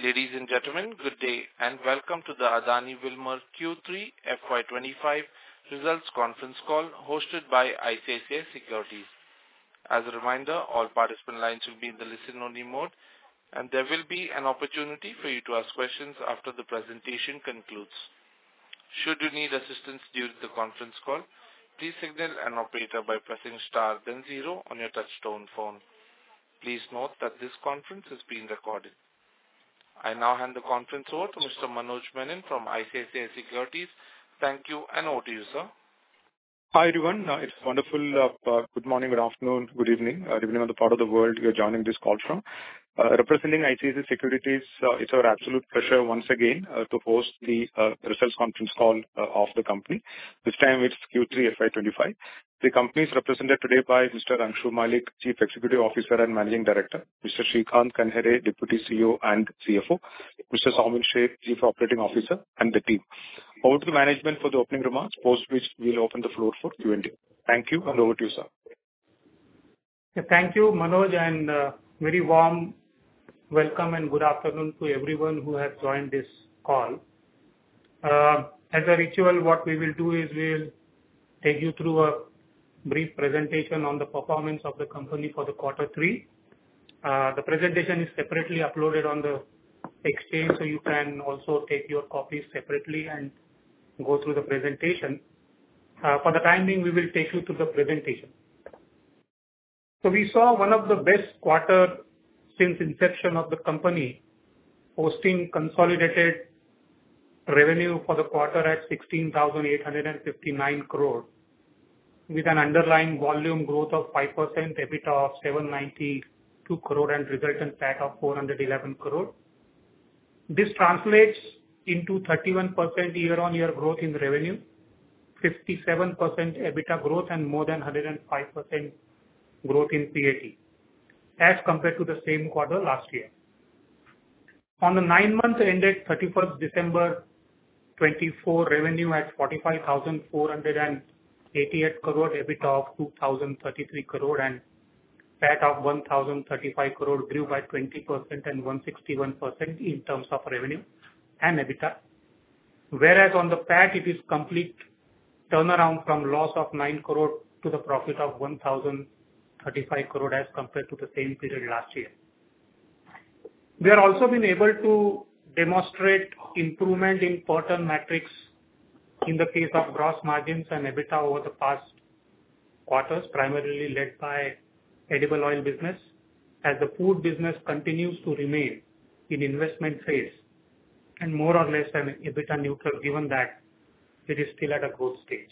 Ladies and gentlemen, good day and welcome to the Adani Wilmar Q3 FY25 results conference call hosted by ICICI Securities. As a reminder, all participant lines will be in the listen-only mode, and there will be an opportunity for you to ask questions after the presentation concludes. Should you need assistance during the conference call, please signal an operator by pressing star then 0 on your touch-tone phone. Please note that this conference is being recorded. I now hand the conference over to Mr. Manoj Menon from ICICI Securities. Thank you, and over to you, sir. Hi everyone, it's wonderful. Good morning, good afternoon, good evening, depending on the part of the world you're joining this call from. Representing ICICI Securities, it's our absolute pleasure once again to host the results conference call of the company. This time it's Q3 FY25. The company is represented today by Mr. Anshu Malik, Chief Executive Officer and Managing Director, Mr. Srikanth Kanhere, Deputy CEO and CFO, Mr. Saumin Sheth, Chief Operating Officer, and the team. Over to the management for the opening remarks, post which we'll open the floor for Q&A. Thank you, and over to you, sir. Thank you, Manoj, and very warm welcome and good afternoon to everyone who has joined this call. As a ritual, what we will do is we'll take you through a brief presentation on the performance of the company for the quarter 3. The presentation is separately uploaded on the exchange, so you can also take your copies separately and go through the presentation. For the time being, we will take you through the presentation. So we saw one of the best quarters since inception of the company, posting consolidated revenue for the quarter at 16,859 crore, with an underlying volume growth of 5%, EBITDA of 792 crore, and resultant PAT of 411 crore. This translates into 31% year-on-year growth in revenue, 57% EBITDA growth, and more than 105% growth in PAT, as compared to the same quarter last year. On the 9 months ended 31st December 24, revenue at 45,488 crore, EBITDA of 2,033 crore, and PAT of 1,035 crore grew by 20% and 161% in terms of revenue and EBITDA. Whereas on the PAT, it is complete turnaround from loss of 9 crore to the profit of 1,035 crore as compared to the same period last year. We have also been able to demonstrate improvement in per ton metrics in the case of gross margins and EBITDA over the past quarters, primarily led by edible oil business, as the food business continues to remain in investment phase and more or less an EBITDA neutral, given that it is still at a growth stage.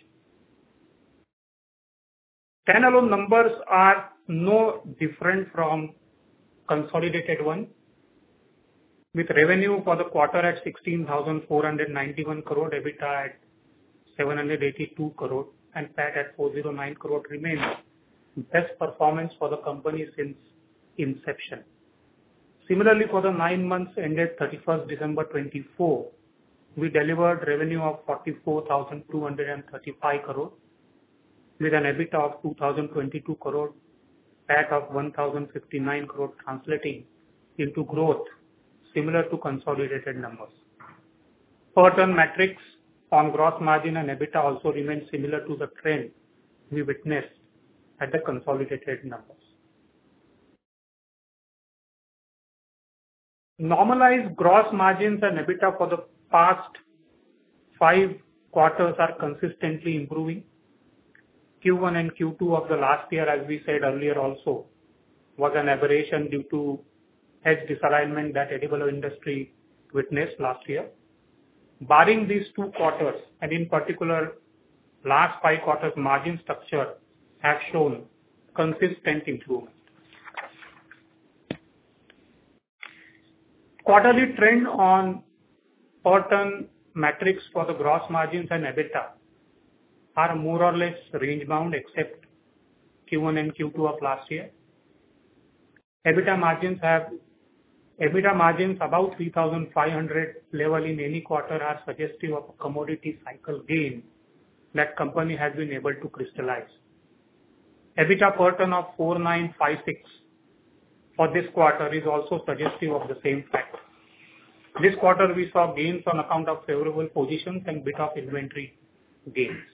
Standalone numbers are no different from consolidated one, with revenue for the quarter at 16,491 crore, EBITDA at 782 crore, and PAT at 409 crore remains best performance for the company since inception. Similarly, for the 9 months ended 31st December 24, we delivered revenue of 44,235 crore, with an EBITDA of 2,022 crore, PAT of 1,059 crore, translating into growth similar to consolidated numbers. Per ton metrics on gross margin and EBITDA also remain similar to the trend we witnessed at the consolidated numbers. Normalized gross margins and EBITDA for the past 5 quarters are consistently improving. Q1 and Q2 of the last year, as we said earlier also, was an aberration due to hedge disalignment that edible oil industry witnessed last year. Barring these 2 quarters, and in particular last 5 quarters, margin structure has shown consistent improvement. Quarterly trend on per ton metrics for the gross margins and EBITDA are more or less range bound except Q1 and Q2 of last year. EBITDA margins about 3,500 level in any quarter are suggestive of a commodity cycle gain that company has been able to crystallize. EBITDA per ton of 4,956 for this quarter is also suggestive of the same fact. This quarter, we saw gains on account of favorable positions and bit of inventory gains.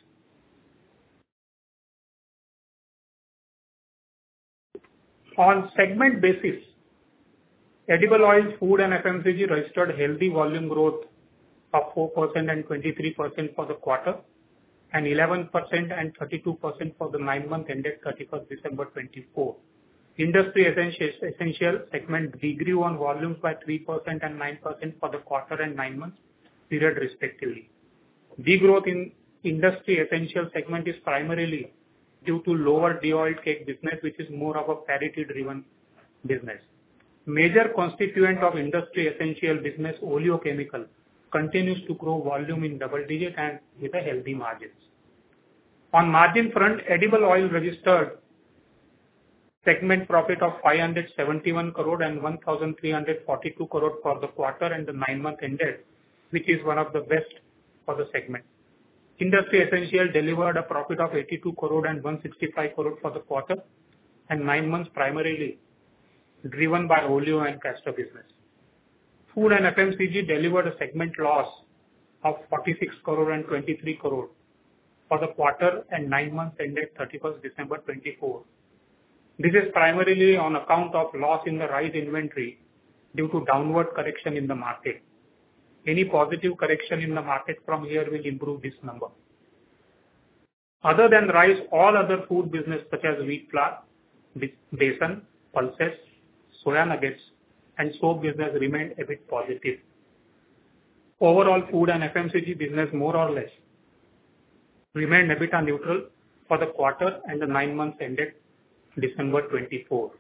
On segment basis, edible oils, food and FMCG registered healthy volume growth of 4% and 23% for the quarter, and 11% and 32% for the 9 months ended 31st December 2024. Industry essential segment degrew on volumes by 3% and 9% for the quarter and 9 months period respectively. Degrowth in industry essential segment is primarily due to lower de-oiled cake business, which is more of a parity-driven business. Major constituent of industry essential business, oleochemical, continues to grow volume in double digit and with a healthy margins. On margin front, edible oil registered segment profit of 571 crore and 1,342 crore for the quarter and the 9 month ended, which is one of the best for the segment. Industry essential delivered a profit of 82 crore and 165 crore for the quarter and 9 months, primarily driven by oleo and castor business. Food and FMCG delivered a segment loss of 46 crore and 23 crore for the quarter and 9 months ended 31st December 2024. This is primarily on account of loss in the rice inventory due to downward correction in the market. Any positive correction in the market from here will improve this number. Other than rice, all other food business such as wheat flour, besan, pulses, soya nuggets, and soap business remained a bit positive. Overall, food and FMCG business more or less remained EBITDA neutral for the quarter and the 9 months ended December 24.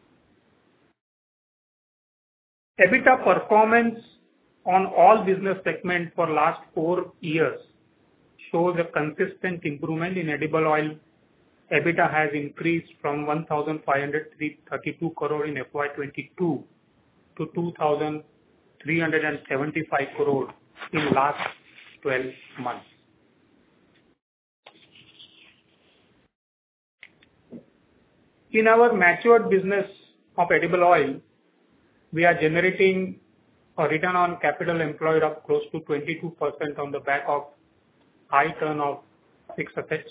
EBITDA performance on all business segments for last 4 years shows a consistent improvement. In edible oil, EBITDA has increased from 1,532 crore in FY22 to 2,375 crore in last 12 months. In our matured business of edible oil, we are generating a return on capital employed of close to 22% on the back of high turn of fixed assets.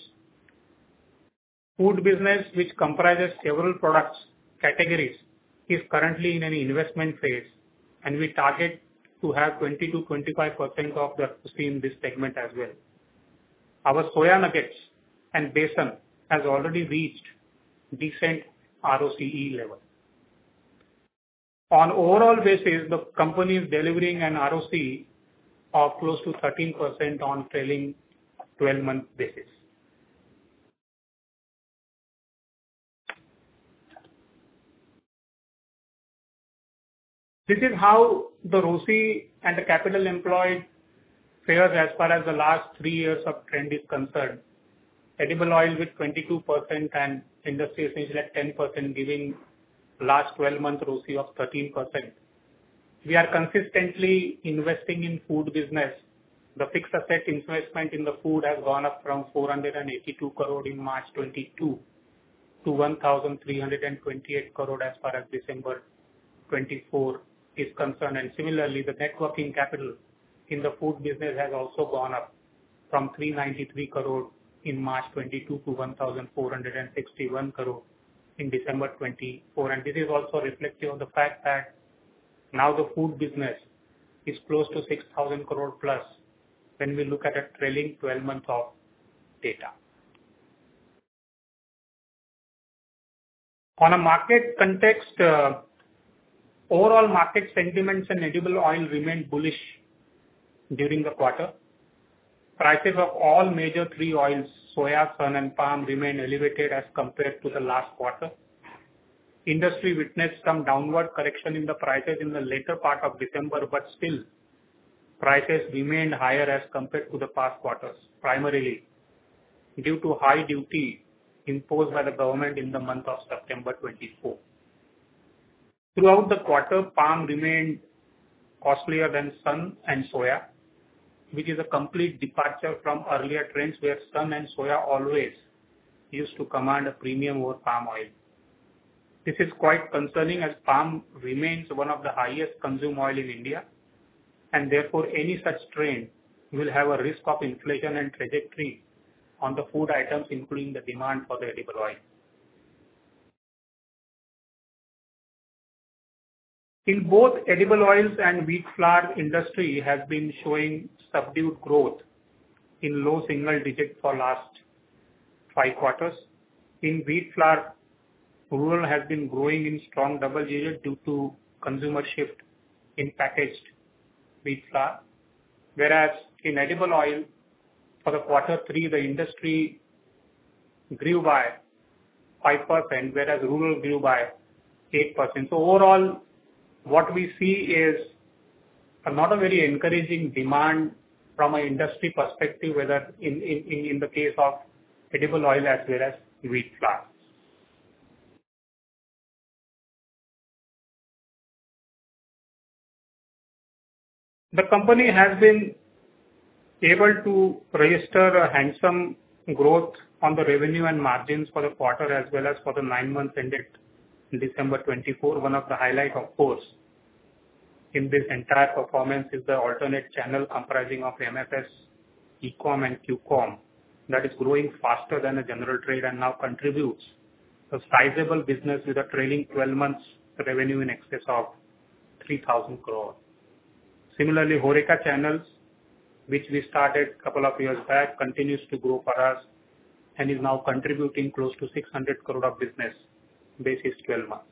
Food business, which comprises several products categories, is currently in an investment phase, and we target to have 20 to 25% of the ROCE in this segment as well. Our soya nuggets and besan has already reached decent ROCE level. On overall basis, the company is delivering an ROCE of close to 13% on trailing 12-month basis. This is how the ROCE and the capital employed fares as far as the last 3 years of trend is concerned. Edible oil with 22% and industry essential at 10%, giving last 12-month ROCE of 13%. We are consistently investing in food business. The fixed asset investment in the food has gone up from 482 crore in March 22 to 1,328 crore as far as December 24 is concerned. And similarly, the net working capital in the food business has also gone up from 393 crore in March 22 to 1,461 crore in December 24. And this is also reflective of the fact that now the food business is close to 6,000 crore plus when we look at a trailing 12 months of data. On a market context, overall market sentiments in edible oil remained bullish during the quarter. Prices of all major 3 oils, soya, sun and palm, remained elevated as compared to the last quarter. Industry witnessed some downward correction in the prices in the later part of December, but still prices remained higher as compared to the past quarters, primarily due to high duty imposed by the government in the month of September 24. Throughout the quarter, palm remained costlier than sun and soya, which is a complete departure from earlier trends where sun and soya always used to command a premium over palm oil. This is quite concerning as palm remains one of the highest consumed oil in India and therefore any such trend will have a risk of inflation and trajectory on the food items, including the demand for the edible oil. In both edible oils and wheat flour, industry has been showing subdued growth in low single digit for last 5 quarters. In wheat flour, rural has been growing in strong double digit due to consumer shift in packaged wheat flour. Whereas in edible oil, for the quarter 3, the industry grew by 5%, whereas rural grew by 8%. So overall, what we see is not a very encouraging demand from an industry perspective, whether in the case of edible oil as well as wheat flour. The company has been able to register a handsome growth on the revenue and margins for the quarter as well as for the 9 months ended December 24. One of the highlight, of course, in this entire performance is the alternate channel comprising of MFS, Ecom and Qcom that is growing faster than the general trade and now contributes a sizable business with a trailing 12 months revenue in excess of 3,000 crore. Similarly, Horeca channels, which we started a couple of years back, continues to grow for us and is now contributing close to 600 crore of business basis 12 months.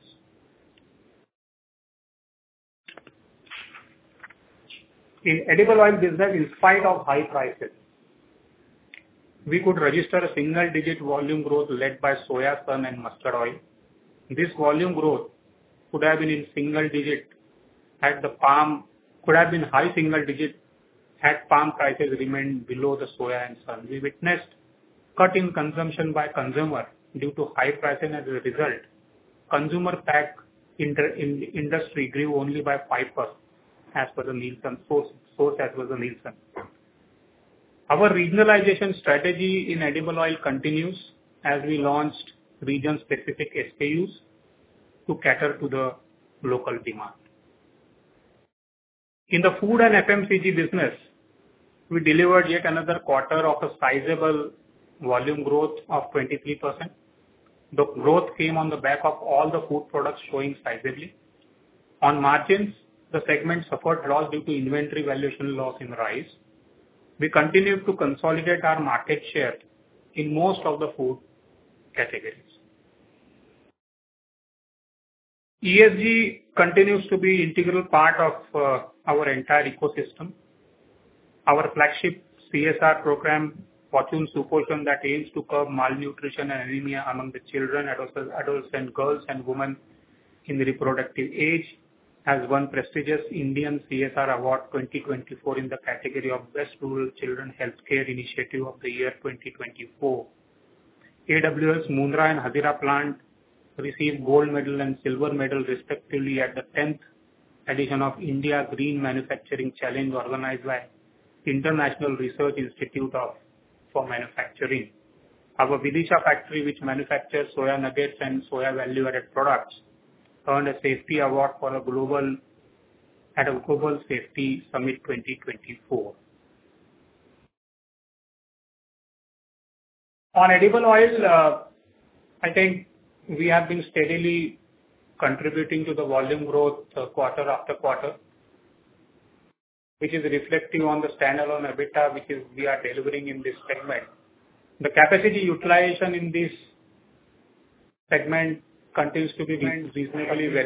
In edible oil business, in spite of high prices, we could register a single-digit volume growth led by soya, sun and mustard oil. This volume growth could have been in single digit had the palm, could have been high single digit had palm prices remained below the soya and sun. We witnessed cut in consumption by consumer due to high prices, and as a result, consumer pack industry grew only by 5% as per the Nielsen source as well as the Nielsen. Our regionalization strategy in edible oil continues as we launched region-specific SKUs to cater to the local demand. In the food and FMCG business, we delivered yet another quarter of a sizable volume growth of 23%. The growth came on the back of all the food products showing sizably. On margins, the segment suffered loss due to inventory valuation loss in rice. We continue to consolidate our market share in most of the food categories. ESG continues to be integral part of our entire ecosystem. Our flagship CSR program, Fortune Suposhan, that aims to curb malnutrition and anemia among the children, adolescent girls and women in the reproductive age, has won prestigious Indian CSR Award 2024 in the category of Best Rural Children Healthcare Initiative of the year 2024. AWL's Mundra and Hazira plant received gold medal and silver medal respectively at the 10th edition of India Green Manufacturing Challenge organized by International Research Institute for Manufacturing. Our Vidisha factory, which manufactures soya nuggets and soya value-added products, earned a safety award for a global safety summit 2024. On edible oil, I think we have been steadily contributing to the volume growth quarter after quarter, which is reflective on the standalone EBITDA, which is we are delivering in this segment. The capacity utilization in this segment continues to be reasonably well,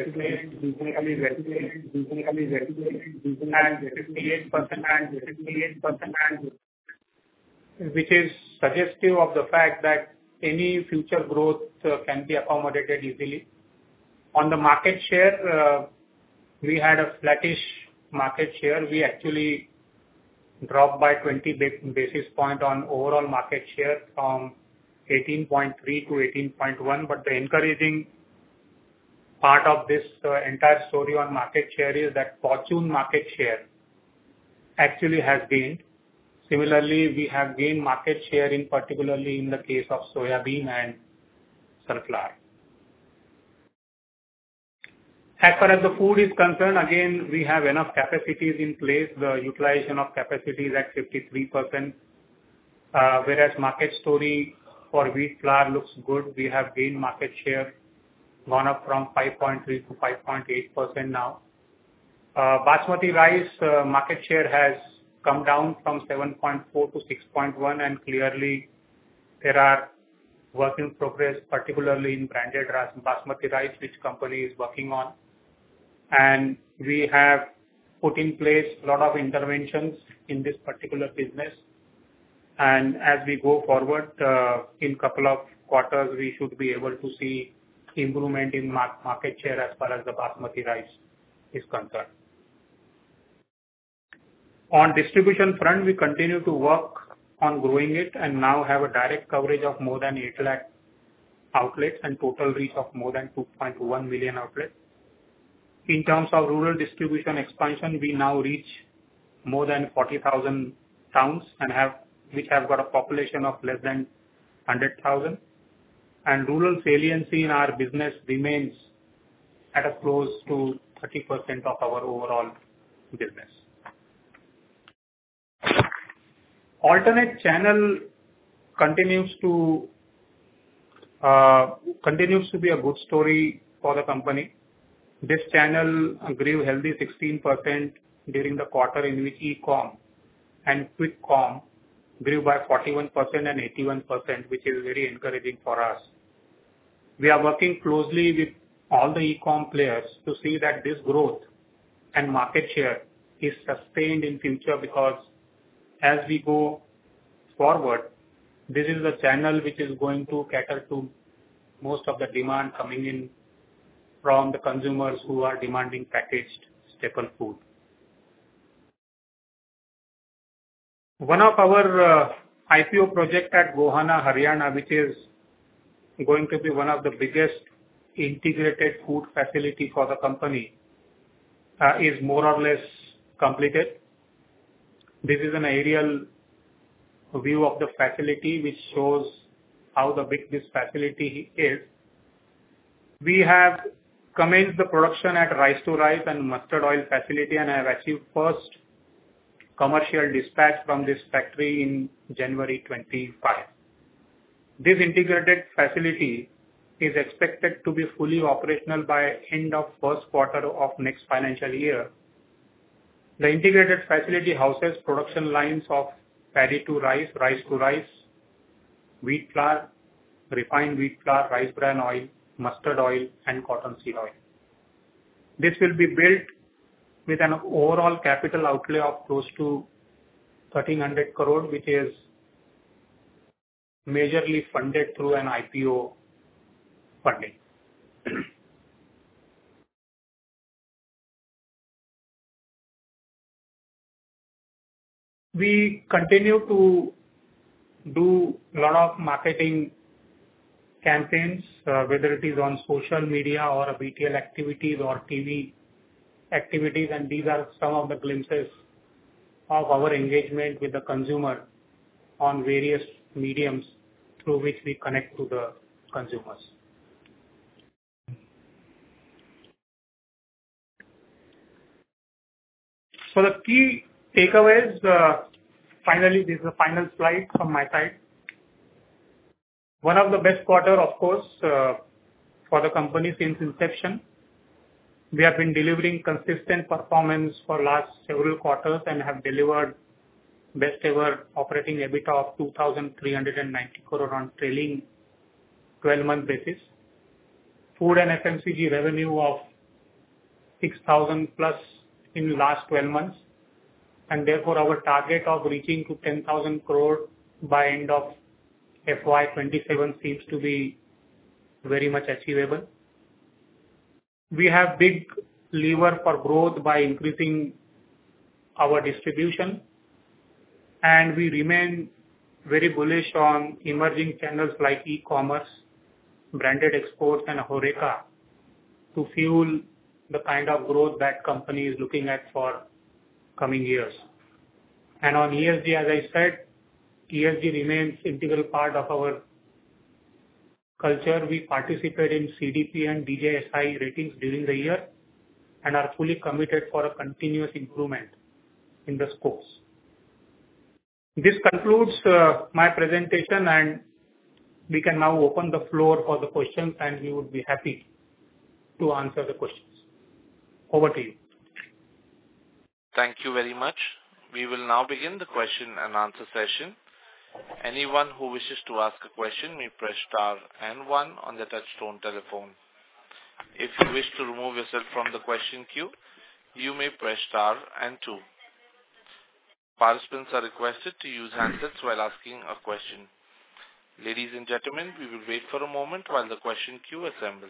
which is suggestive of the fact that any future growth can be accommodated easily. On the market share, we had a flattish market share. We actually dropped by 20 basis point on overall market share from 18.3 to 18.1. But the encouraging part of this entire story on market share is that Fortune market share actually has gained. Similarly, we have gained market share in particularly in the case of soya bean and sunflower. As far as the food is concerned, again, we have enough capacities in place. The utilization of capacity is at 53%, whereas market story for wheat flour looks good. We have gained market share, gone up from 5.3 to 5.8% now. Basmati rice market share has come down from 7.4 to 6.1, and clearly there are work in progress, particularly in branded basmati rice, which company is working on. And we have put in place a lot of interventions in this particular business. And as we go forward, in couple of quarters, we should be able to see improvement in market share as far as the basmati rice is concerned. On distribution front, we continue to work on growing it and now have a direct coverage of more than 8 lakh outlets and total reach of more than 2.1 million outlets. In terms of rural distribution expansion, we now reach more than 40,000 towns which have got a population of less than 100,000. And rural saliency in our business remains at a close to 30% of our overall business. Alternate channel continues to be a good story for the company. This channel grew healthy 16% during the quarter, in which e-com and quick com grew by 41% and 81%, which is very encouraging for us. We are working closely with all the e-com players to see that this growth and market share is sustained in future, because as we go forward, this is the channel which is going to cater to most of the demand coming in from the consumers who are demanding packaged staple food. One of our IPO project at Gohana, Haryana, which is going to be one of the biggest integrated food facility for the company, is more or less completed. This is an aerial view of the facility which shows how big this facility is. We have commenced the production at rice to rice and mustard oil facility and have achieved first commercial dispatch from this factory in January 25. This integrated facility is expected to be fully operational by end of first quarter of next financial year. The integrated facility houses production lines of paddy to rice, rice to rice, wheat flour, refined wheat flour, rice bran oil, mustard oil, and cottonseed oil. This will be built with an overall capital outlay of close to 1,300 crore, which is majorly funded through an IPO funding. We continue to do a lot of marketing campaigns, whether it is on social media or BTL activities or TV activities, and these are some of the glimpses of our engagement with the consumer on various mediums through which we connect to the consumers. So the key takeaways, finally, this is the final slide from my side. One of the best quarter, of course, for the company since inception. We have been delivering consistent performance for last several quarters and have delivered best ever operating EBITDA of 2,390 crore on trailing 12-month basis. Food and FMCG revenue of 6,000 plus in last 12 months. And therefore, our target of reaching to 10,000 crore by end of FY27 seems to be very much achievable. We have big lever for growth by increasing our distribution, and we remain very bullish on emerging channels like e-commerce, branded exports, and HoReCa to fuel the kind of growth that company is looking at for coming years. And on ESG, as I said, ESG remains integral part of our culture. We participate in CDP and DJSI ratings during the year, and are fully committed for a continuous improvement in the scopes. This concludes my presentation, and we can now open the floor for the questions, and we would be happy to answer the questions. Over to you. Thank you very much. We will now begin the question and answer session. Anyone who wishes to ask a question may press star and one on the touchtone telephone. If you wish to remove yourself from the question queue, you may press star and two. Participants are requested to use handsets while asking a question. Ladies and gentlemen, we will wait for a moment while the question queue assembles.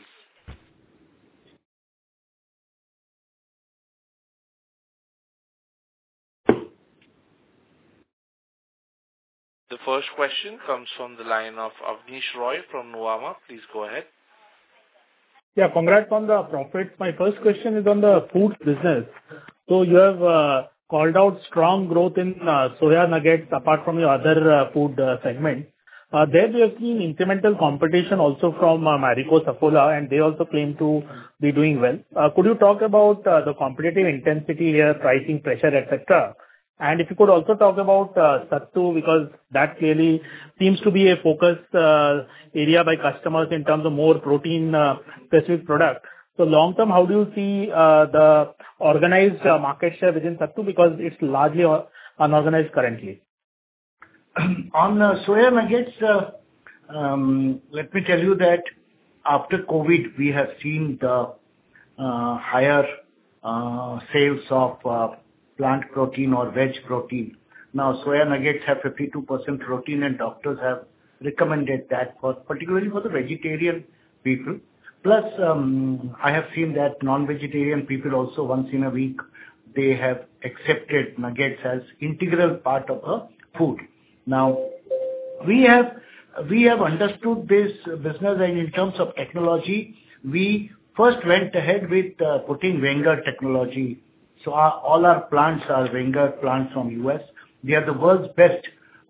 The first question comes from the line of Avnish Roy from Nuvama. Please go ahead. Yeah, congrats on the profits. My first question is on the foods business. So you have called out strong growth in soya nuggets apart from your other food segment. There we have seen incremental competition also from Marico Saffola, and they also claim to be doing well. Could you talk about the competitive intensity here, pricing pressure, etc.? And if you could also talk about Sattu, because that clearly seems to be a focus area by customers in terms of more protein specific product. So long term, how do you see the organized market share within Sattu, because it's largely unorganized currently? On soya nuggets, let me tell you that after COVID, we have seen the higher sales of plant protein or veg protein. Now, soya nuggets have 52% protein, and doctors have recommended that particularly for the vegetarian people. Plus, I have seen that non-vegetarian people also once in a week, they have accepted nuggets as integral part of a food. Now, we have understood this business, and in terms of technology, we first went ahead with putting Wenger technology. So all our plants are Wenger plants from US. They are the world's best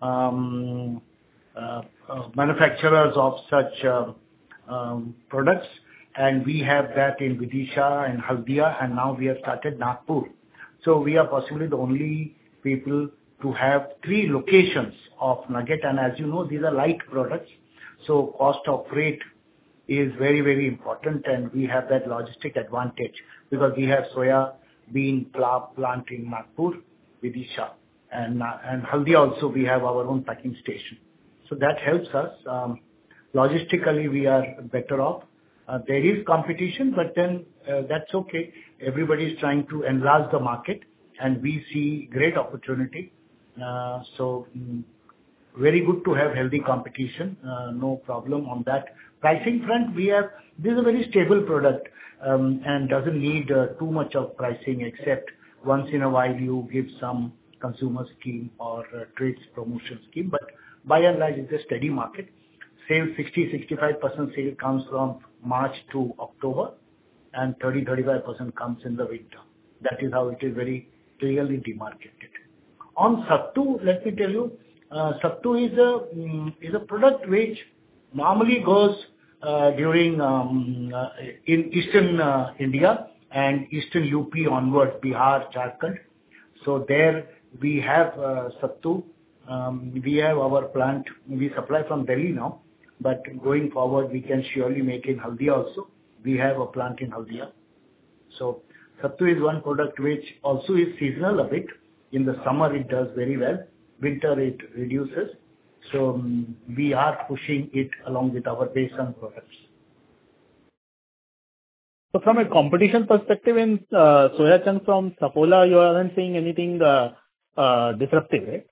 manufacturers of such products, and we have that in Vidisha and Haldia, and now we have started Nagpur. So we are possibly the only people to have 3 locations of nugget, and as you know, these are light products, so cost of freight is very, very important, and we have that logistic advantage because we have soya bean plant in Nagpur, Vidisha, and Haldia also we have our own packing station. So that helps us. Logistically, we are better off. There is competition, but then that's okay. Everybody is trying to enlarge the market, and we see great opportunity. So very good to have healthy competition. No problem on that. Pricing front, this is a very stable product and doesn't need too much of pricing, except once in a while you give some consumer scheme or trades promotion scheme. But by and large, it's a steady market. Sales 60-65% sale comes from March to October, and 30-35% comes in the winter. That is how it is very clearly demarcated. On Sattu, let me tell you, Sattu is a product which normally goes during in eastern India and eastern UP onwards, Bihar, Jharkhand. So there we have Sattu. We have our plant. We supply from Delhi now, but going forward we can surely make in Haldia also. We have a plant in Haldia. So Sattu is one product which also is seasonal a bit. In the summer it does very well. Winter it reduces. So we are pushing it along with our besan products. So from a competition perspective in soya chunks from Saffola, you aren't seeing anything disruptive, right?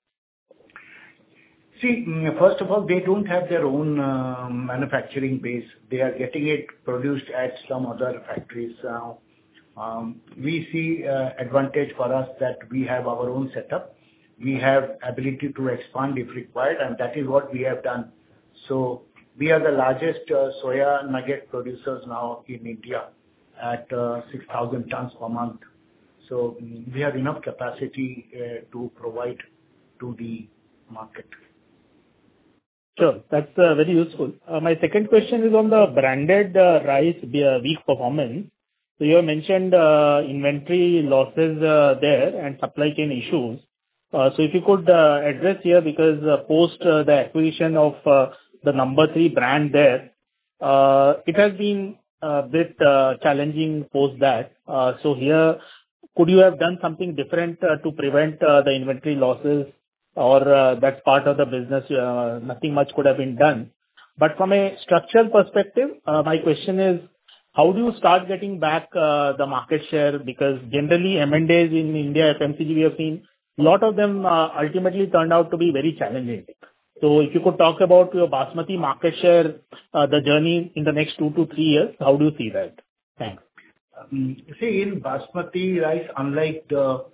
See, first of all, they don't have their own manufacturing base. They are getting it produced at some other factories. We see advantage for us that we have our own setup. We have ability to expand if required, and that is what we have done. So we are the largest soya nugget producers now in India at 6,000 tons per month. So we have enough capacity to provide to the market. Sure, that's very useful. My second question is on the branded rice weak performance. So you have mentioned inventory losses there and supply chain issues. So if you could address here, because post the acquisition of the number 3 brand there, it has been a bit challenging post that. So here, could you have done something different to prevent the inventory losses, or that's part of the business, nothing much could have been done? But from a structural perspective, my question is, how do you start getting back the market share? Because generally, M&As in India, FMCG, we have seen a lot of them ultimately turned out to be very challenging. So if you could talk about your Basmati market share, the journey in the next 2 to 3 years, how do you see that? Thanks. See, in Basmati rice, unlike the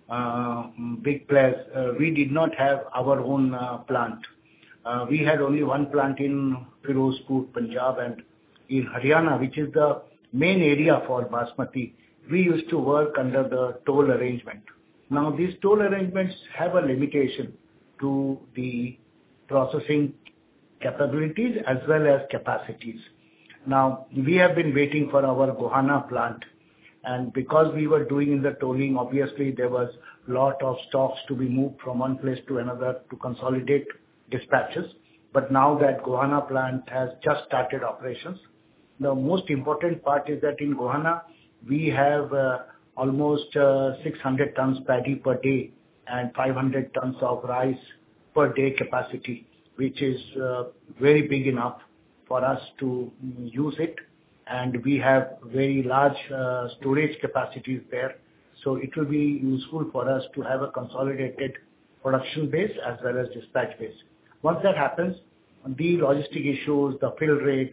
big players, we did not have our own plant. We had only one plant in Firozpur, Punjab, and in Haryana, which is the main area for Basmati. We used to work under the toll arrangement. Now, these toll arrangements have a limitation to the processing capabilities as well as capacities. Now, we have been waiting for our Gohana plant, and because we were doing in the tolling, obviously there was lot of stocks to be moved from one place to another to consolidate dispatches. But now that Gohana plant has just started operations, the most important part is that in Gohana, we have almost 600 tons paddy per day and 500 tons of rice per day capacity, which is very big enough for us to use it. And we have very large storage capacities there. So it will be useful for us to have a consolidated production base as well as dispatch base. Once that happens, the logistic issues, the fill rate,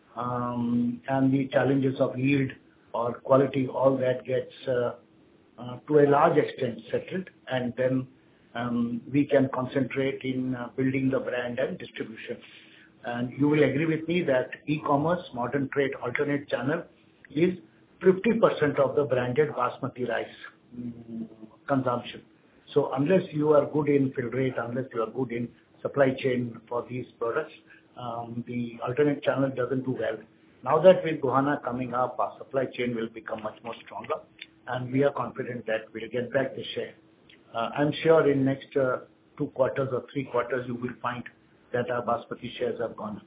and the challenges of yield or quality, all that gets to a large extent settled, and then we can concentrate in building the brand and distribution. And you will agree with me that e-commerce, modern trade, alternate channel is 50% of the branded Basmati rice consumption. So unless you are good in fill rate, unless you are good in supply chain for these products, the alternate channel doesn't do well. Now that with Gohana coming up, our supply chain will become much more stronger, and we are confident that we'll get back the share. I'm sure in next 2 quarters or 3 quarters, you will find that our Basmati shares have gone up.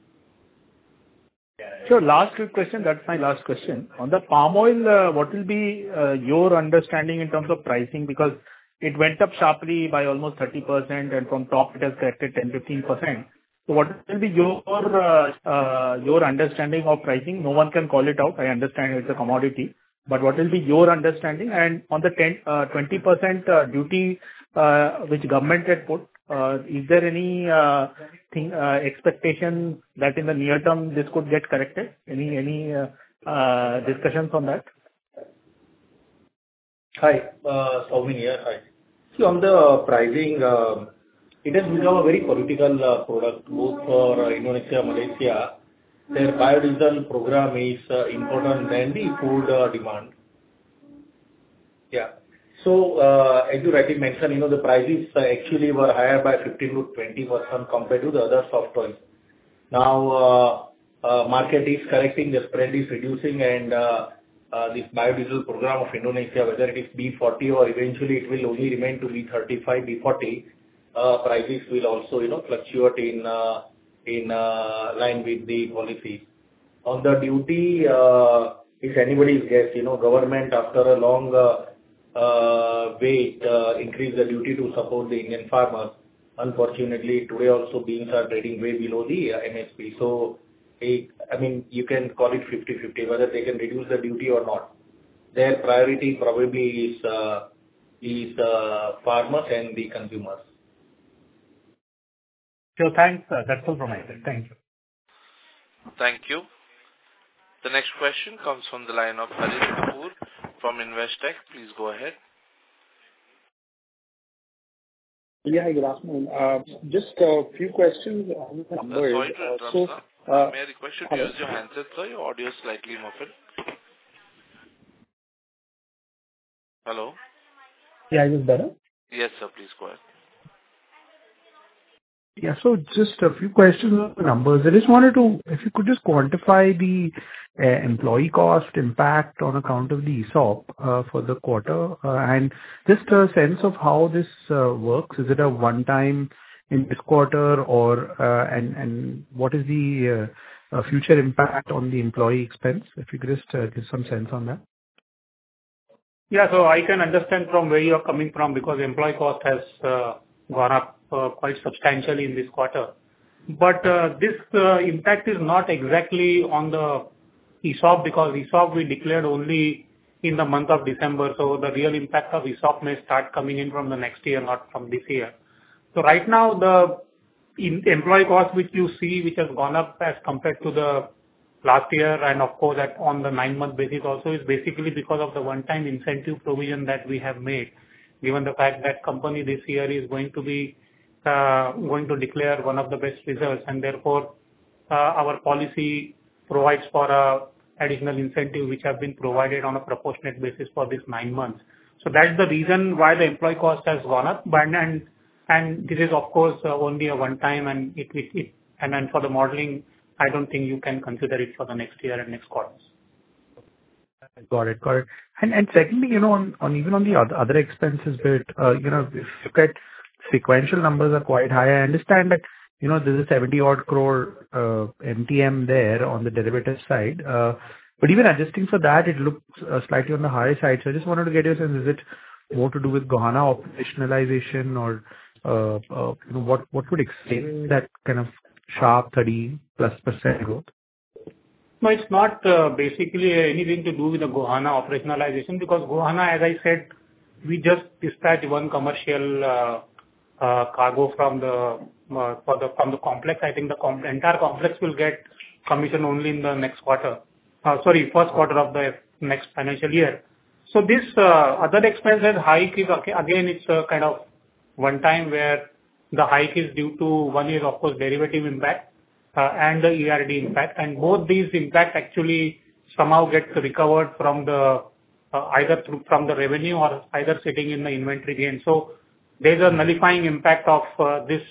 Sure. Last quick question. That's my last question. On the palm oil, what will be your understanding in terms of pricing? Because it went up sharply by almost 30%, and from top it has corrected 10-15%. So what will be your understanding of pricing? No one can call it out. I understand it's a commodity, but what will be your understanding? And on the 20% duty which government had put, is there any expectation that in the near term this could get corrected? Any discussions on that? Hi, Saumin here. Hi. See, on the pricing, it has become a very political product, both for Indonesia, Malaysia. Their biodiesel program is important than the food demand. Yeah. So, as you rightly mentioned, the prices actually were higher by 15 to 20% compared to the other soft oils. Now, market is correcting, the spread is reducing, and this biodiesel program of Indonesia, whether it is B40 or eventually it will only remain to B35, B40, prices will also, fluctuate in line with the policies. On the duty, it's anybody's guess. Government after a long wait increase the duty to support the Indian farmers. Unfortunately, today also beans are trading way below the MSP. So, you can call it 50-50, whether they can reduce the duty or not. Their priority probably is farmers and the consumers. So thanks. That's all from my side. Thank you. Thank you. The next question comes from the line of Harit Kapoor from Investec. Please go ahead. Yeah, good afternoon. Just a few questions on the numbers. Sorry to interrupt, sir. May I request you to use your handset, sir? Your audio is slightly muffled. Hello? Yeah, is this better? Yes, sir. Please go ahead. Yeah. So just a few questions on the numbers. I just wanted to, if you could just quantify the employee cost impact on account of the ESOP for the quarter, and just a sense of how this works. Is it a one-time in this quarter, or and what is the future impact on the employee expense? If you could just give some sense on that. Yeah. So I can understand from where you're coming from, because employee cost has gone up quite substantially in this quarter. But this impact is not exactly on the ESOP, because ESOP we declared only in the month of December. So the real impact of ESOP may start coming in from the next year, not from this year. So right now, the employee cost which you see, which has gone up as compared to the last year, and of course on the 9-month basis also, is basically because of the one-time incentive provision that we have made, given the fact that company this year is going to declare one of the best results, and therefore our policy provides for a additional incentive which have been provided on a proportionate basis for this 9 months. So that's the reason why the employee cost has gone up. But and this is of course only a one time, and and then for the modeling, I don't think you can consider it for the next year and next quarters. Got it. Got it. And secondly, on even on the other expenses bit, if you look at sequential numbers are quite high. I understand that, there's a 70-odd crore MTM there on the derivative side. But even adjusting for that, it looks slightly on the higher side. So I just wanted to get your sense, is it more to do with Gohana operationalization, or what would explain that kind of sharp 30+% growth? No, it's not basically anything to do with the Gohana operationalization, because Gohana, as I said, we just dispatched one commercial cargo from the complex. I think the entire complex will get commission only in the next quarter. First quarter of the next financial year. So this other expenses hike is again, it's a kind of one time, where the hike is due to, one is of course derivative impact and the ERD impact, and both these impact actually somehow get recovered from the either from the revenue or either sitting in the inventory gain. So there's a nullifying impact of this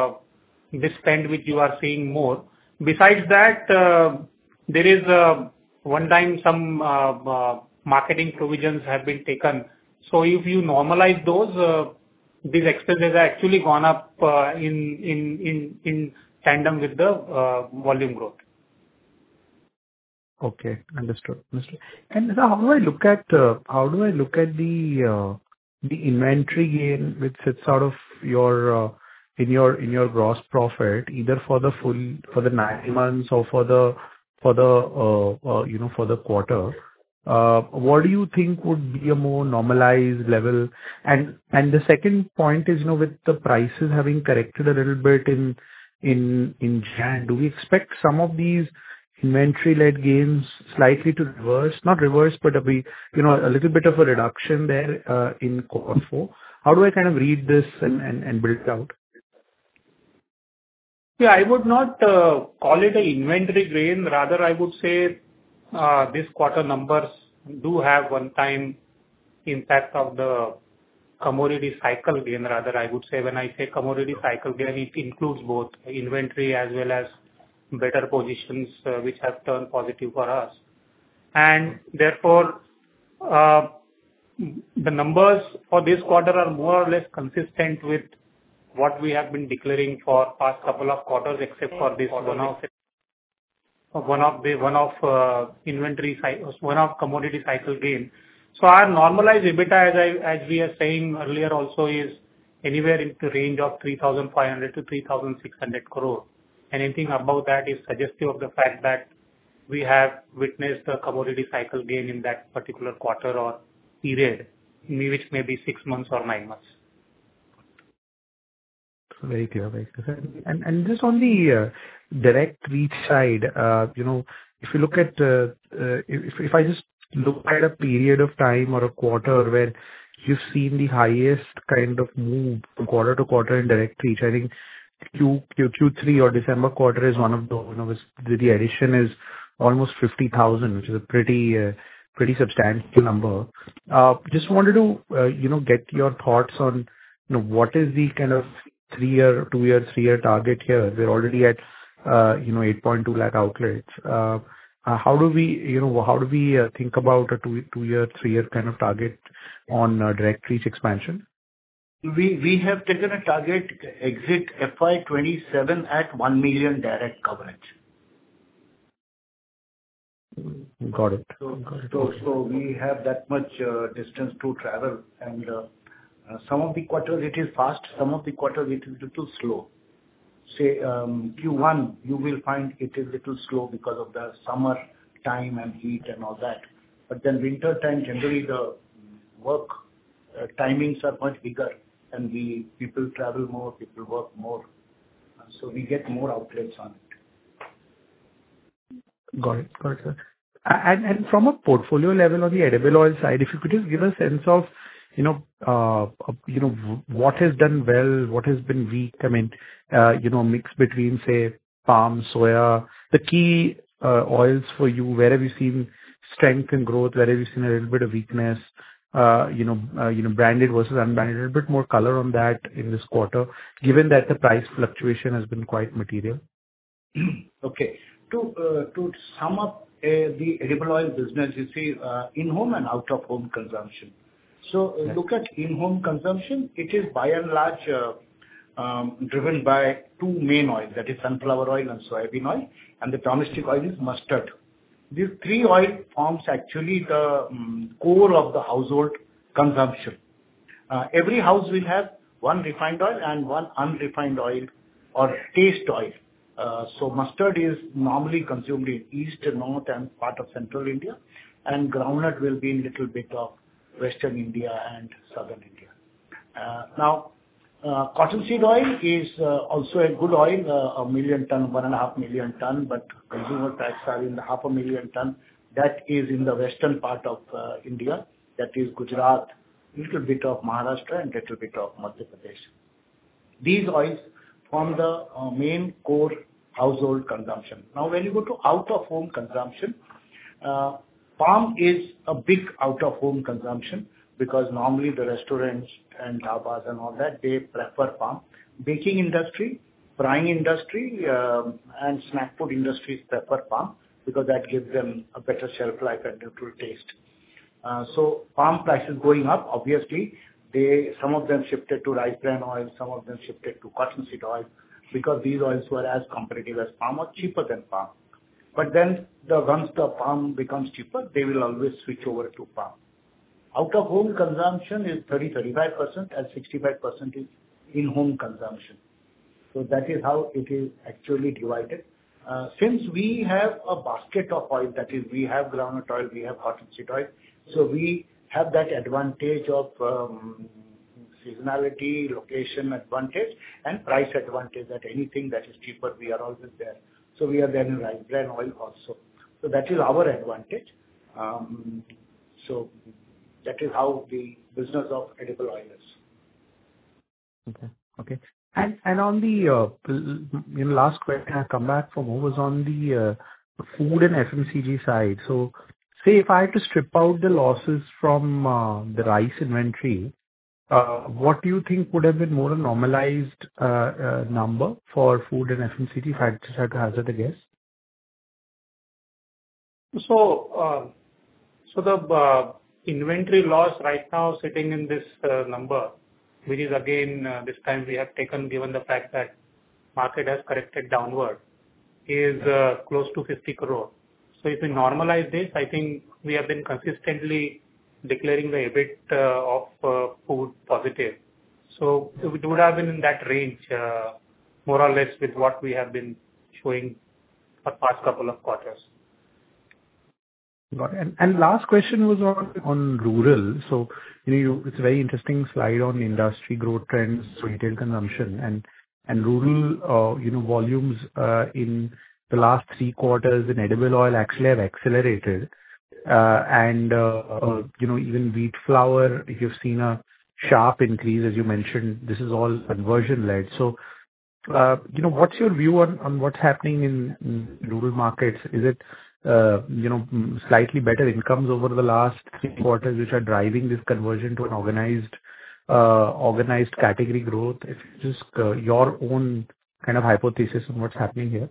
spend which you are seeing more. Besides that, there is one time some marketing provisions have been taken. So if you normalize those, these expenses are actually gone up in tandem with the volume growth. Okay, understood. And so how do I look at the inventory gain which sits out of your in your gross profit, either for the 9 months or for the quarter? What do you think would be a more normalized level? And the second point is, with the prices having corrected a little bit in Jan, do we expect some of these inventory-led gains slightly to reverse? Not reverse, but a little bit of a reduction there in quarter 4. How do I kind of read this and build it out? Yeah, I would not call it an inventory gain. Rather, I would say this quarter numbers do have one-time impact of the commodity cycle gain. Rather, I would say, when I say commodity cycle gain, it includes both inventory as well as better positions which have turned positive for us. And therefore, the numbers for this quarter are more or less consistent with what we have been declaring for past couple of quarters, except for this one-off commodity cycle gain. So our normalized EBITDA, as we are saying earlier also, is anywhere in the range of 3,500 to 3,600 crore. Anything above that is suggestive of the fact that we have witnessed a commodity cycle gain in that particular quarter or period, which may be 6 months or 9 months. Very clear, very clear. And just on the direct reach side, if you look at if I just look at a period of time or a quarter where you've seen the highest kind of move from quarter to quarter in direct reach, I think Q3 or December quarter is one of those. The addition is almost 50,000, which is a pretty substantial number. Just wanted to get your thoughts on what is the kind of 2-year target here. We're already at 8.2 lakh outlets. How do we think about a 2-year, 3-year kind of target on direct reach expansion? We have taken a target exit FY 27 at 1 million direct coverage. Got it. So we have that much distance to travel, and some of the quarters it is fast, some of the quarters it is little slow. Say Q1, you will find it is little slow because of the summer time and heat and all that. But then winter time, generally the work timings are much bigger, and people travel more, people work more, so we get more outlets on it. Got it, sir. And from a portfolio level on the edible oil side, if you could just give a sense of, what has done well, what has been weak. I mean, mix between, say, palm, soya, the key oils for you. Where have you seen strength and growth? Where have you seen a little bit of weakness? Branded versus unbranded. A little bit more color on that in this quarter, given that the price fluctuation has been quite material. Okay. To sum up the edible oil business, you see, in-home and out-of-home consumption. So look at in-home consumption, it is by and large driven by two main oils, that is sunflower oil and soybean oil, and the domestic oil is mustard. These three oil forms actually the core of the household consumption. Every house will have one refined oil and one unrefined oil or taste oil. So mustard is normally consumed in east, north, and part of central India, and groundnut will be in little bit of western India and southern India. Now, cottonseed oil is also a good oil, 1 million ton, 1.5 million ton, but consumer packs are in the 500,000 ton. That is in the western part of India. That is Gujarat, little bit of Maharashtra, and little bit of Madhya Pradesh. These oils form the main core household consumption. Now, when you go to out-of-home consumption, palm is a big out-of-home consumption because normally the restaurants and dhabas and all that, they prefer palm. Baking industry, frying industry, and snack food industries prefer palm because that gives them a better shelf life and neutral taste. So palm prices going up, obviously, some of them shifted to rice bran oil, some of them shifted to cottonseed oil because these oils were as competitive as palm or cheaper than palm. But then once the palm becomes cheaper, they will always switch over to palm. Out-of-home consumption is 30-35% and 65% is in-home consumption. So that is how it is actually divided. Since we have a basket of oil, that is, we have groundnut oil, we have cottonseed oil, so we have that advantage of seasonality, location advantage, and price advantage. That anything that is cheaper, we are always there. So we are there in rice bran oil also. So that is our advantage. So that is how the business of edible oil is. Okay. And on the last question I come back from was on the food and FMCG side. So say if I had to strip out the losses from the rice inventory, what do you think would have been more a normalized number for food and FMCG if I just had to hazard a guess? So the inventory loss right now sitting in this number, which is again this time we have taken given the fact that market has corrected downward, is close to 50 crore. So if we normalize this, I think we have been consistently declaring the EBIT of food positive. So it would have been in that range, more or less with what we have been showing for past couple of quarters. Got it. And last question was on rural. So, it's a very interesting slide on industry growth trends, retail consumption, and rural, volumes in the last 3 quarters in edible oil actually have accelerated. And even wheat flour, if you've seen a sharp increase, as you mentioned, this is all conversion led. So, what's your view on what's happening in rural markets? Is it slightly better incomes over the last 3 quarters which are driving this conversion to an organized organized category growth? If you just your own kind of hypothesis on what's happening here.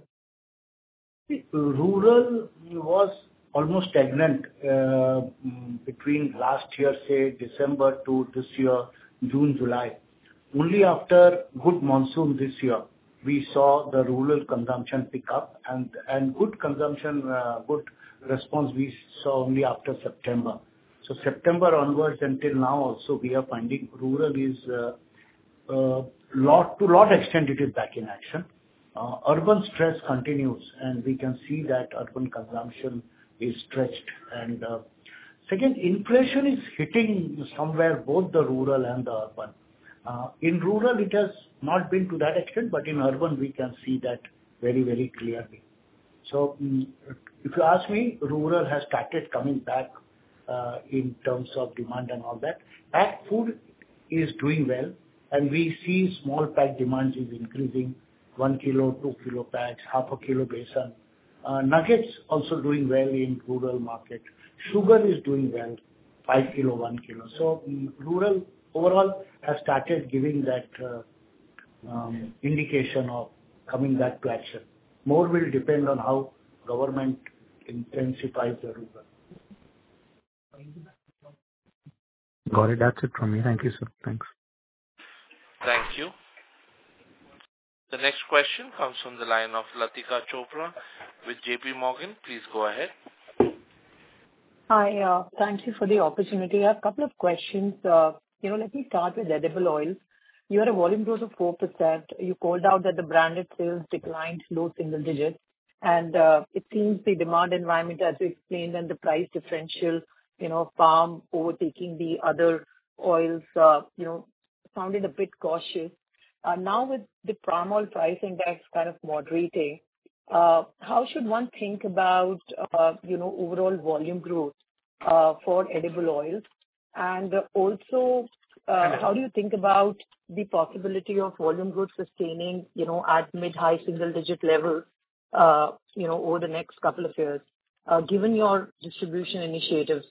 Rural was almost stagnant between last year, say December, to this year, June, July. Only after good monsoon this year, we saw the rural consumption pick up, and good consumption, good response we saw only after September. So September onwards until now also, we are finding rural is to lot extent it is back in action. Urban stress continues, and we can see that urban consumption is stretched. And second, inflation is hitting somewhere both the rural and the urban. In rural, it has not been to that extent, but in urban, we can see that very, very clearly. So if you ask me, rural has started coming back in terms of demand and all that. Packed food is doing well, and we see small pack demand is increasing. 1 kilo, 2 kilo packs, half a kilo besan. Nuggets also doing well in rural market. Sugar is doing well, 5 kilo, 1 kilo. So rural overall has started giving that indication of coming back to action. More will depend on how government intensifies the rural. Got it. That's it from me. Thank you, sir. Thanks. Thank you. The next question comes from the line of Latika Chopra with JP Morgan. Please go ahead. Hi, thank you for the opportunity. I have a couple of questions. Let me start with edible oils. You had a volume growth of 4%. You called out that the branded sales declined low single digits. And it seems the demand environment, as you explained, and the price differential, palm overtaking the other oils, sounded a bit cautious. Now with the palm oil price index kind of moderating, how should one think about, overall volume growth for edible oils? And also, how do you think about the possibility of volume growth sustaining, at mid-high single-digit levels, over the next couple of years, given your distribution initiatives?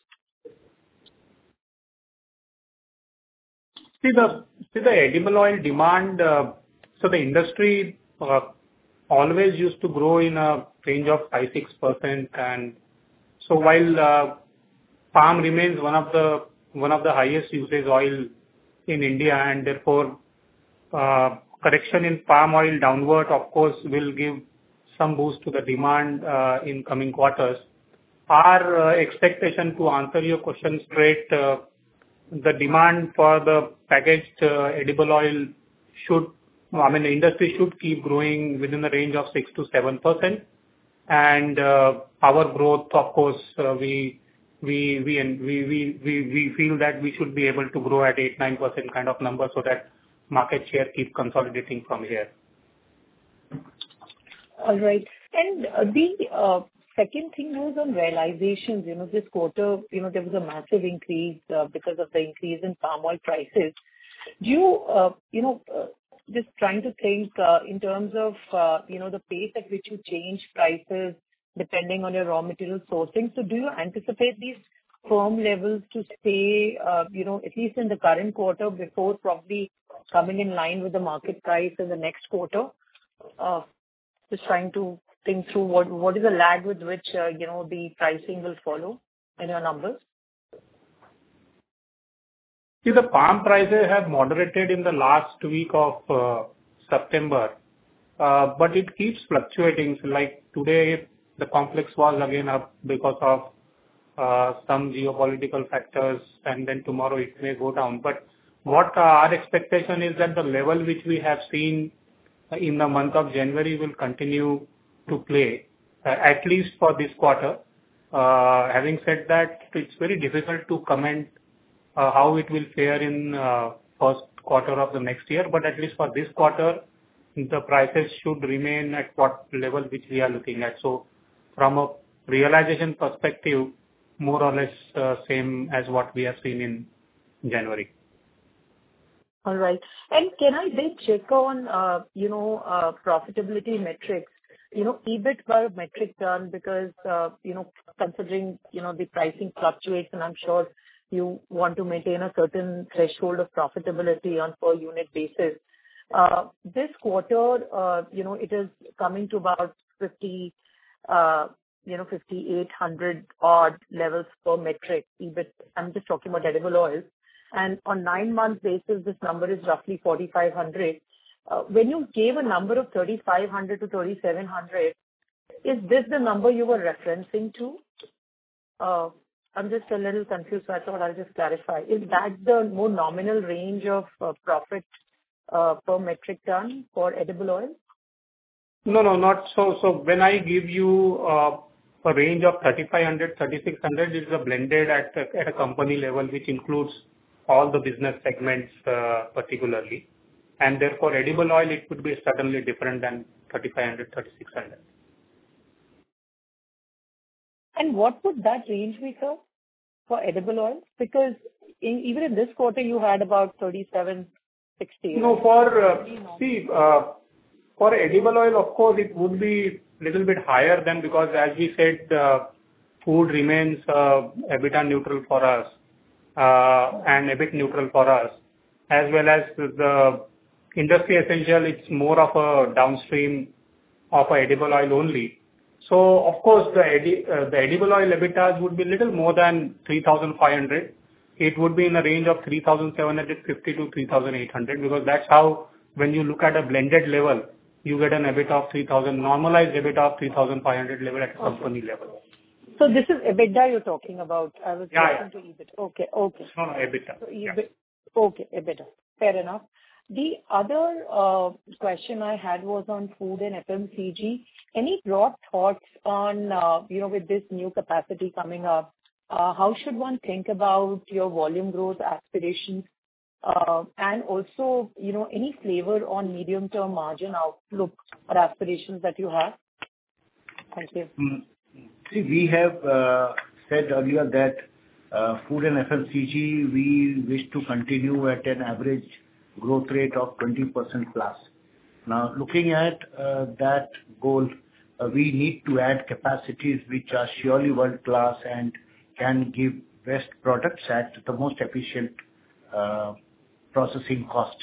See the edible oil demand, so the industry always used to grow in a range of 5-6%. And so while palm remains one of the highest usage oil in India, and therefore correction in palm oil downward, of course, will give some boost to the demand in coming quarters. Our expectation, to answer your question straight, the demand for the packaged edible oil the industry should keep growing within the range of 6 to 7%. And our growth, of course, we feel that we should be able to grow at 8-9% kind of number, so that market share keep consolidating from here. All right. And the second thing was on realizations. This quarter, there was a massive increase because of the increase in palm oil prices. Do you, just trying to think in terms of, the pace at which you change prices depending on your raw material sourcing. So do you anticipate these firm levels to stay, at least in the current quarter before probably coming in line with the market price in the next quarter? Just trying to think through what is the lag with which, the pricing will follow in your numbers? See, the palm prices have moderated in the last week of September, but it keeps fluctuating. So like today, the complex was again up because of some geopolitical factors, and then tomorrow it may go down. But what our expectation is that the level which we have seen in the month of January will continue to play, at least for this quarter. Having said that, it's very difficult to comment how it will fare in first quarter of the next year. But at least for this quarter, the prices should remain at what level which we are looking at. So from a realization perspective, more or less same as what we have seen in January. All right. And can I then check on, profitability metrics? EBIT per metric ton, because, considering, the pricing fluctuates, and I'm sure you want to maintain a certain threshold of profitability on per unit basis. This quarter, it is coming to about 5,800 odd levels per metric EBIT. I'm just talking about edible oils. And on 9-month basis, this number is roughly 4,500. When you gave a number of 3,500 to 3,700, is this the number you were referencing to? I'm just a little confused, so I thought I'll just clarify. Is that the more nominal range of profit per metric ton for edible oil? No, not so. So when I give you a range of 3,500, 3,600, it's a blended at a company level, which includes all the business segments particularly. And therefore, edible oil, it could be certainly different than 3,500, 3,600. And what would that range be, sir, for edible oil? Because even in this quarter, you had about 3,760. No, for edible oil, of course, it would be a little bit higher than, because as we said, food remains EBITDA neutral for us and EBIT neutral for us, as well as the industry essential. It's more of a downstream of a edible oil only. So, of course, the edible oil EBITDAs would be little more than 3,500. It would be in the range of 3,750 to 3,800, because that's how, when you look at a blended level, you get an EBIT of 3,000, normalized EBIT of 3,500 level at company level. So this is EBITDA you're talking about. I was referring to EBIT. Okay. No, EBITDA. So EBIT. Okay, EBITDA. Fair enough. The other question I had was on food and FMCG. Any broad thoughts on, with this new capacity coming up, how should one think about your volume growth aspirations? And also, any flavor on medium-term margin outlook or aspirations that you have? Thank you. See, we have said earlier that food and FMCG, we wish to continue at an average growth rate of 20% plus. Now, looking at that goal, we need to add capacities which are surely world-class and can give best products at the most efficient processing cost.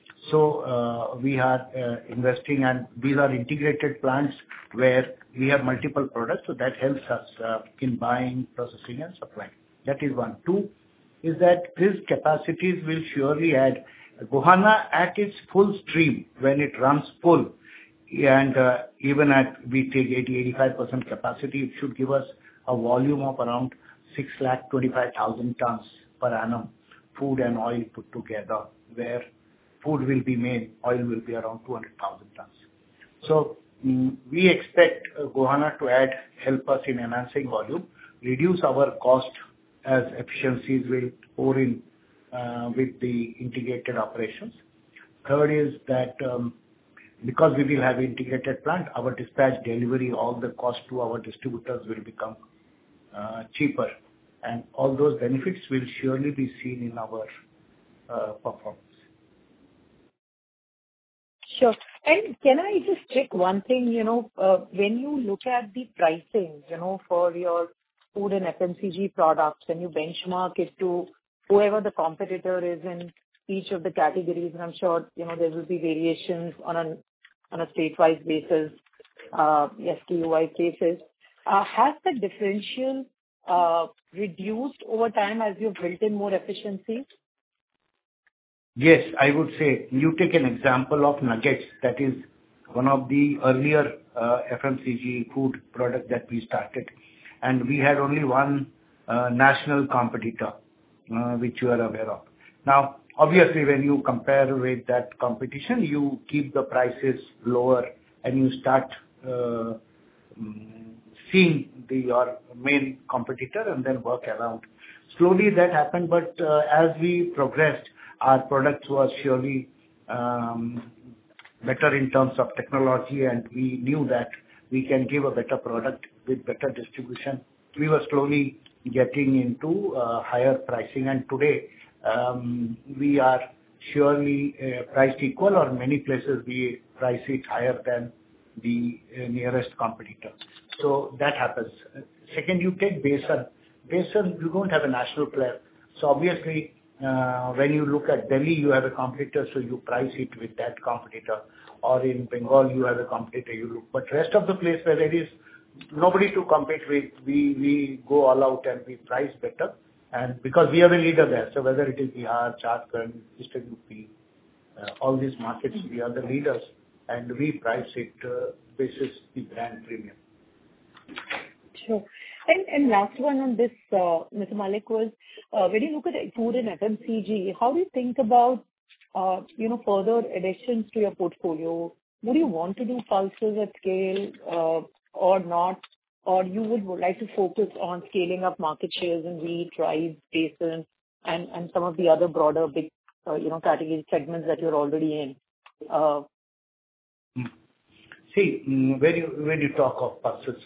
So we are investing, and these are integrated plants where we have multiple products, so that helps us in buying, processing, and supplying. That is one. Two is that these capacities will surely add Gohana at its full stream when it runs full, and even at we take 80-85% capacity, it should give us a volume of around 625,000 tons per annum, food and oil put together, where food will be made, oil will be around 200,000 tons. So we expect Gohana to help us in enhancing volume, reduce our cost as efficiencies will pour in with the integrated operations. Third is that because we will have integrated plant, our dispatch delivery, all the cost to our distributors will become cheaper, and all those benefits will surely be seen in our performance. Sure. And can I just check one thing, when you look at the pricing, for your food and FMCG products, and you benchmark it to whoever the competitor is in each of the categories, and I'm sure, there will be variations on a state-wise basis, SKU-wise basis. Has the differential reduced over time as you've built in more efficiencies? Yes, I would say. You take an example of nuggets. That is one of the earlier FMCG food product that we started, and we had only one national competitor, which you are aware of. Now, obviously, when you compare with that competition, you keep the prices lower and you start seeing your main competitor and then work around. Slowly that happened, but as we progressed, our products were surely better in terms of technology, and we knew that we can give a better product with better distribution. We were slowly getting into higher pricing, and today we are surely priced equal, or many places we price it higher than the nearest competitor. So that happens. Second, you take besan. Besan, you don't have a national player. So obviously, when you look at Delhi, you have a competitor, so you price it with that competitor. Or in Bengal, you have a competitor, you look. But rest of the place where there is nobody to compete with, we go all out and we price better. And because we are the leader there, so whether it is Bihar, Jharkhand, Eastern UP, all these markets, we are the leaders, and we price it basis the brand premium. Sure. And last one on this, Mr. Malik, was when you look at food and FMCG, how do you think about further additions to your portfolio? Would you want to do pulses at scale or not? Or you would like to focus on scaling up market shares in wheat, rice, besan, and some of the other broader big category segments that you're already in? See, when you talk of pulses,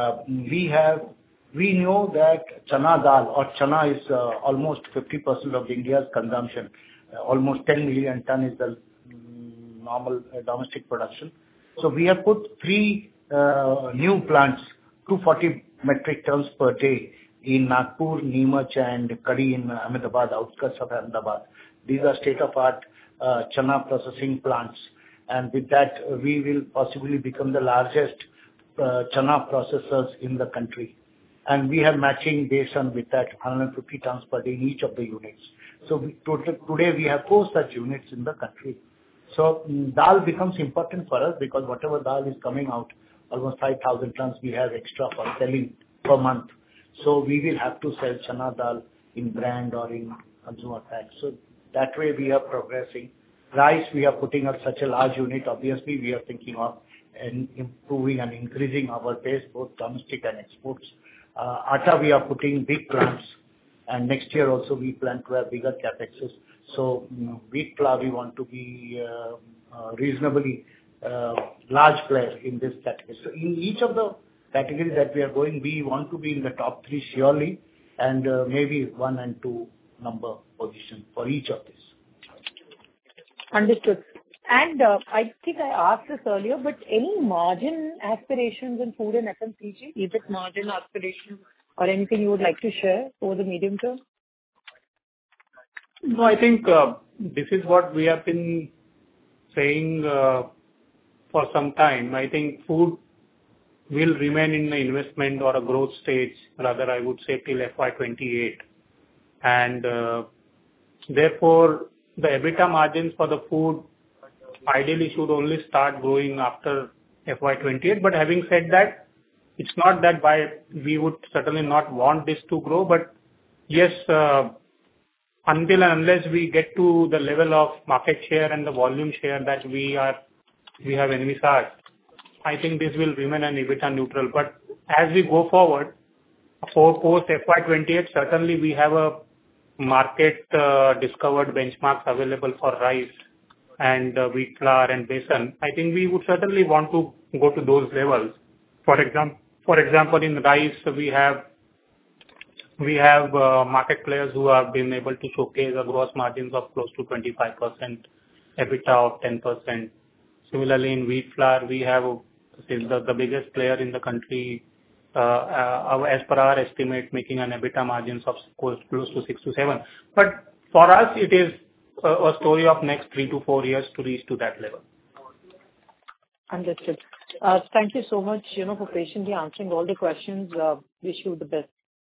we know that chana dal or chana is almost 50% of India's consumption. Almost 10 million ton is the normal domestic production. So we have put 3 new plants, 240 metric tons per day in Nagpur, Neemach and Kadi in Ahmedabad, outskirts of Ahmedabad. These are state-of-art chana processing plants. And with that, we will possibly become the largest chana processors in the country. And we have matching besan with that 150 tons per day in each of the units. So today we have 4 such units in the country. So dal becomes important for us because whatever dal is coming out, almost 5,000 tons we have extra for selling per month. So we will have to sell chana dal in brand or in consumer packs. So that way we are progressing. Rice, we are putting up such a large unit. Obviously, we are thinking of improving and increasing our base, both domestic and exports. Atta, we are putting big plants. And next year also we plan to have bigger capexes. So wheat flour, we want to be reasonably large player in this category. So in each of the categories that we are going, we want to be in the top 3 surely, and maybe 1 and 2 number position for each of these. Understood. And I think I asked this earlier, but any margin aspirations in food and FMCG, EBIT margin aspirations, or anything you would like to share over the medium term? No, I think this is what we have been saying for some time. I think food will remain in the investment or a growth stage, rather I would say till FY28. And therefore, the EBITDA margins for the food ideally should only start growing after FY28. But having said that, it's not that we would certainly not want this to grow, but yes, until and unless we get to the level of market share and the volume share that we have envisaged, I think this will remain an EBITDA neutral. But as we go forward, for post FY28, certainly we have a market discovered benchmarks available for rice and wheat flour and besan. I think we would certainly want to go to those levels. For example, in rice, we have market players who have been able to showcase a gross margins of close to 25%, EBITDA of 10%. Similarly, in wheat flour, we have the biggest player in the country, as per our estimate, making an EBITDA margins of close to 6 to 7. But for us, it is a story of next 3 to 4 years to reach to that level. Understood. Thank you so much, for patiently answering all the questions. Wish you the best.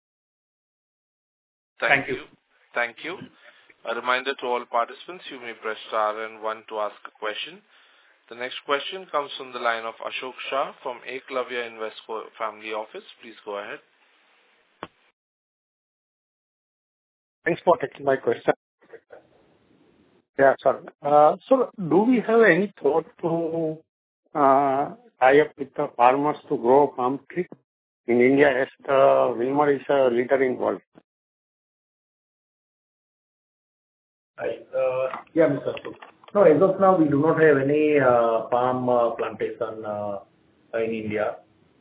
Thank you. Thank you. A reminder to all participants, you may press star and 1 to ask a question. The next question comes from the line of Ashok Shah from Eklavya Invesco Family Office. Please go ahead. Thanks for taking my question. Yeah, sir. So do we have any thought to tie up with the farmers to grow palm tree in India as the Wilmar is a leader in world? Yeah, Mr. Ashok. No, as of now, we do not have any palm plantation in India.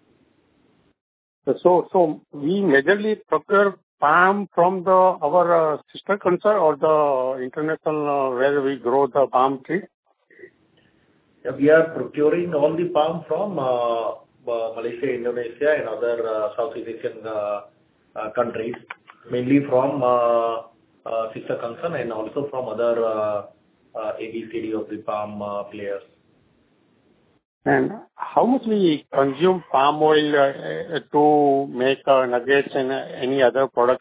So we majorly procure palm from our sister country or the international where we grow the palm tree? Yeah, we are procuring all the palm from Malaysia, Indonesia, and other Southeast Asian countries, mainly from sister concern and also from other ABCD of the palm players. And how much we consume palm oil to make nuggets and any other products?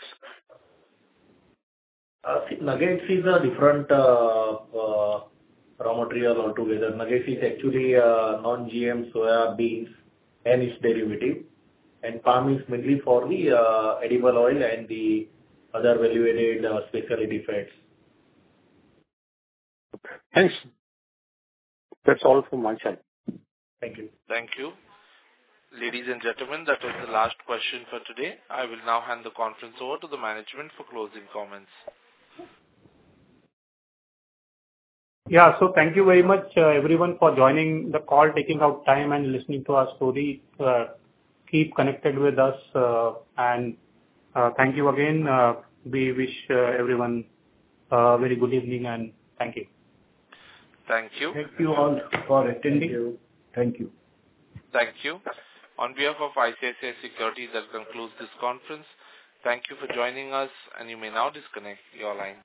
Nuggets is a different raw material altogether. Nuggets is actually non-GM soya beans and its derivative. And palm is mainly for the edible oil and the other value-added specialty fats. Thanks. That's all from my side. Thank you. Thank you. Ladies and gentlemen, that was the last question for today. I will now hand the conference over to the management for closing comments. Yeah. So thank you very much, everyone, for joining the call, taking out time and listening to our story. Keep connected with us, and thank you again. We wish everyone a very good evening, and thank you. Thank you. Thank you all for attending. Thank you. Thank you. On behalf of ICICI Securities, that concludes this conference. Thank you for joining us, and you may now disconnect your line.